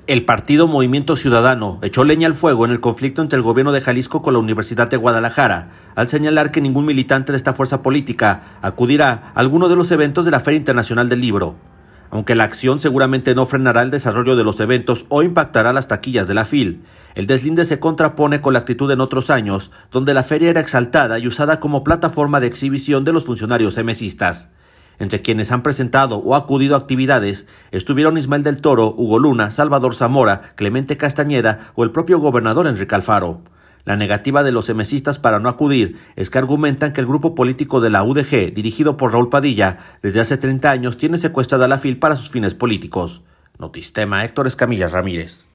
El partido Movimiento Ciudadano echó leña al fuego en el conflicto entre el gobierno de Jalisco con la Universidad de Guadalajara, al señalar que ningún militante de esta fuerza política acudirá a alguno de los eventos de la Feria Internacional del Libro. Aunque la acción seguramente no frenará el desarrollo de los eventos o impactará las taquillas de la FIL, el deslinde se contrapone con la actitud en otros años, donde la feria era exaltada y usada como plataforma de exhibición de los funcionarios emesistas. Entre quienes han presentado o acudido a actividades estuvieron Ismael del Toro, Hugo Luna, Salvador Zamora, Clemente Castañeda o el propio gobernador Enrique Alfaro. La negativa de los emesistas para no acudir es que argumentan que el grupo político de la UDG, dirigido por Raúl Padilla, desde hace 30 años tiene secuestrada la FIL para sus fines políticos. Notistema, Héctor Escamilla Ramírez.